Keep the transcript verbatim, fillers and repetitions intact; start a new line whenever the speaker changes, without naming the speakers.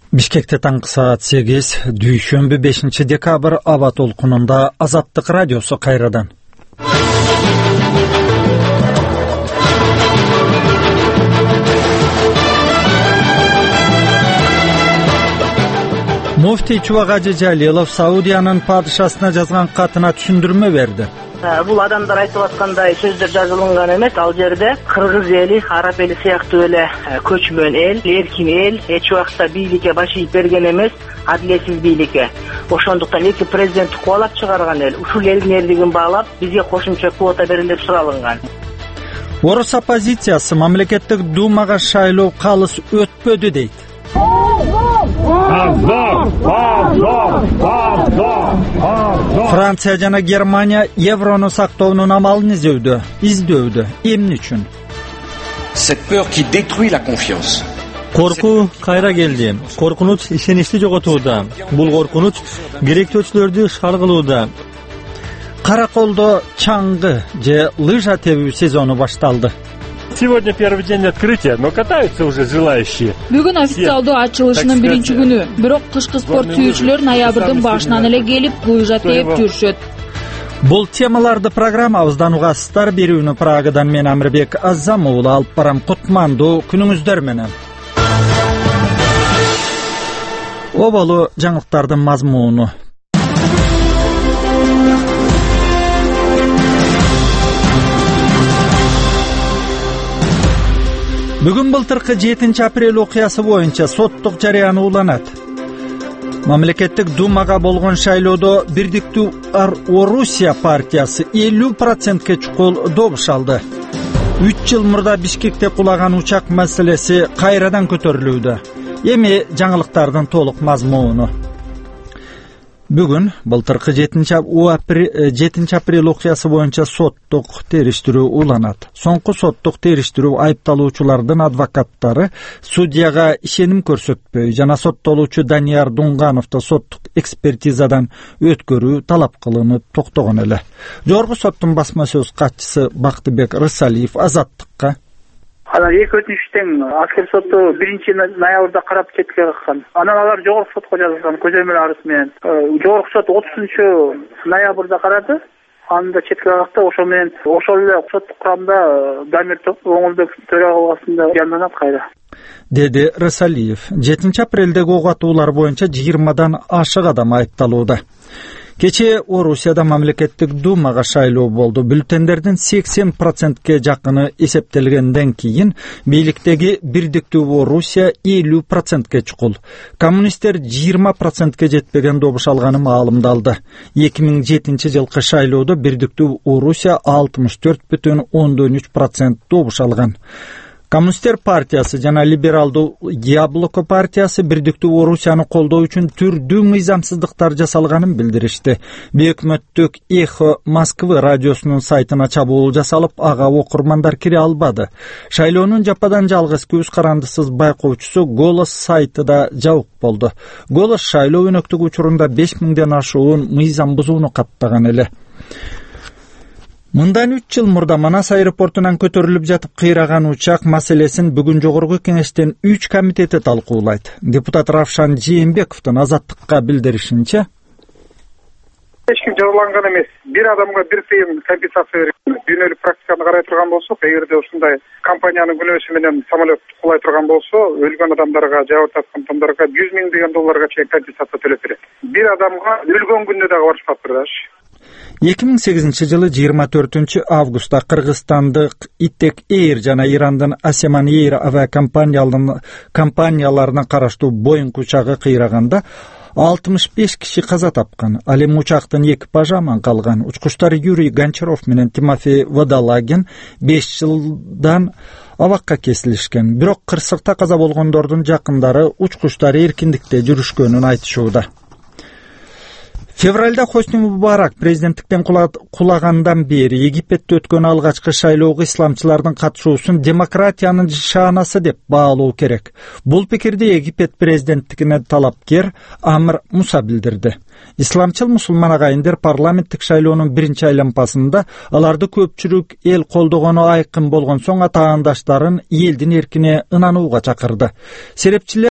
Бишкекте таңғы саат сегиз, дүйшөмбү бешинчи декабрь аба толкунунда Азаттык радиосу кайрадан. Муфтий Чубагажы Жалилов Саудиянын падышасына жазган катына түшүндүрмө берди.
Бул адамдар айтып аткандай сөздөр жазылган эмес. Ал жерде кыргыз эли, араб эли сыяктуу эле көчмөн эл, эркин эл эч убакта бийликке баш ийип берген эмес, адилетсиз бийликке. Ошондуктан эки президент кубалап чыгарган эл. Ушул элдин эрлигин баалап, бизге кошумча квота берилди деп суралган.
Орус оппозициясы мамлекеттик думага шайлоо калыс өтпөдү дейт. Франция жана Германия еврону сактоонун амалын издөүдө, издөүдө. Эмне үчүн?
Cette peur qui détruit la confiance.
Корку кайра келди. Коркунуч ишеничти жоготууда. Бул коркунуч керектөөчүлөрдү шаргылууда.
Караколдо чаңгы же лыжа тебүү сезону башталды.
Сегодня первый день открытия, но катаются уже желающие.
Бүгүн официалдуу ачылышынын биринчи күнү. Бирок кышкы спорт сүйүүчүлөр ноябрдын башынан эле келип лыжа тээп жүрүшөт.
Бул темаларды программабыздан угасыздар. Берүүнү Прагадан мен Амирбек Азам уулу алып барам. Кутмандуу күнүңүздөр менен. Оболу жаңылыктардын мазмуну. Бүгүн былтыркы жетинчи апрель окуясы боюнча соттук жарыяны уланат. Мамлекеттик думага болгон шайлоодо Бирдиктүү Орусия партиясы элүү процентке чукул добуш алды. үч жыл мурда Бишкекте кулаган учак маселеси кайрадан көтөрүлүүдө. Эми жаңылыктардын толук мазмуну. Бүгүн былтыркы жетинчи апрель окуясы боюнча соттук териштирүү уланат. Соңку соттук териштирүү айыпталуучулардын адвокаттары судьяга ишеним көрсөтпөй жана соттолуучу Данияр Дунгановду соттук экспертизадан өткөрүү талап кылынып токтогон эле. Жогорку соттун басма сөз катчысы Бактыбек Рысалиев Азаттыкка:
Анан эки өтүнүштөн аскер соту биринчи ноябрда карап четке каккан. Анан алар жогорку сотко жазылган көзөмөл арыз менен. Жогорку сот отузунчу ноябрда карады. Анда четке какты. Ошо менен ошол эле соттук курамда Дамир Оңолбек төрагалыгында жанданат кайра.
Деди Рысалиев. жетинчи апрелдеги угатуулар боюнча жыйырмадан ашык адам айыпталууда. Кече Орусияда мамлекеттик думага шайлоо болду. Бюллетендердин сексен процентке жакыны эсептелгенден кийин бийликтеги Бирдиктүү Орусия элүү процентке чукул. Коммунисттер жыйырма процентке жетпеген добуш алганы маалымдалды. эки миң жетинчи жылкы шайлоодо Бирдиктүү Орусия алтымыш төрт бүтүн ондон үч процент добуш алган. Коммунисттер партиясы жана либералдуу Яблоко партиясы Бирдиктүү Орусияны колдоо үчүн түрдүү мыйзамсыздыктар жасалганын билдиришти. Өкмөттүк Эхо Москвы радиосунун сайтына чабуул жасалып, ага окурмандар кире албады. Шайлоонун жападан жалгыз көз карандысыз байкоочусу Голос сайты да жабык болду. Голос шайлоо өнөктүк учурунда беш миңден ашуун мыйзам бузууну каттаган эле. Мындан үч жыл мурда Манас аэропортунан көтөрүлүп жатып кыйраган учак маселесин бүгүн жогорку кеңештин үч комитети талкуулайт. Депутат Равшан Жээнбековдун Азаттыкка билдиришинче,
эч ким жазаланган эмес. Бир адамга бир тыйын компенсация берилет. Дүйнөлүк практиканы карай турган болсок, эгерде ушундай компаниянын күнөөсү менен самолет кулай турган болсо, өлгөн адамдарга, жабыр тапкан адамдарга жүз миң деген долларга чейин компенсация төлөп берет. Бир адамга өлгөн күндө дагы барышпап турдаш.
эки миң сегизинчи жылы жыйырма төртүнчү августта Кыргызстандык Итек Эйр жана Ирандын Асеман Эйр авиакомпанияларына караштуу Боинг учагы кыйраганда алтымыш беш киши каза тапкан. Ал эми учактын экипажы аман калган. Учкучтар Юрий Гончаров менен Тимофей Водолагин беш жылдан абакка кесилишкен. Бирок кырсыкта каза болгондордун жакындары учкучтар эркиндикте жүрүшкөнүн айтышууда. Февралда Хосни Мубарак президенттиктен кулагандан бери Египетте өткөн алгачкы шайлоого исламчылардын катышуусун демократиянын шаанасы деп баалоо керек. Бул пикирди Египет президенттигине талапкер Амр Муса билдирди. Исламчыл мусулман агайындар парламенттик шайлоонун биринчи айланпасында аларды көпчүлүк эл колдогону айкын болгон соң атаандаштарын элдин эркине ынанууга чакырды. Серепчилер